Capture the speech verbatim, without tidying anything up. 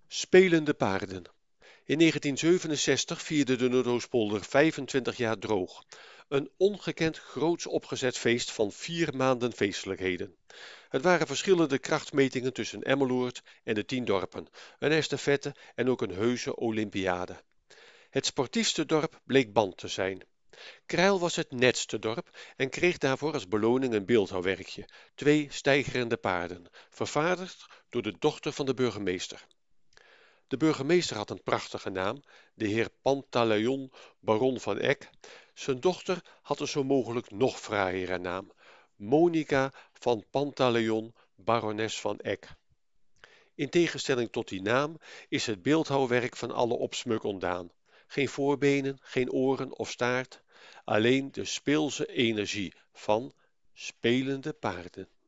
Spelende paarden. In negentien zevenenzestig vierde de Noordoostpolder vijfentwintig jaar droog. Een ongekend groots opgezet feest van vier maanden feestelijkheden. Het waren verschillende krachtmetingen tussen Emmeloord en de tien dorpen, een estafette en ook een heuse olympiade. Het sportiefste dorp bleek Band te zijn. Krijl was het netste dorp en kreeg daarvoor als beloning een beeldhouwwerkje, twee steigerende paarden, vervaardigd door de dochter van de burgemeester. De burgemeester had een prachtige naam, de heer Pantaleon baron van Eck. Zijn dochter had een zo mogelijk nog fraaiere naam, Monica van Pantaleon barones van Eck. In tegenstelling tot die naam is het beeldhouwwerk van alle opsmuk ontdaan. Geen voorbenen, geen oren of staart, alleen de speelse energie van spelende paarden.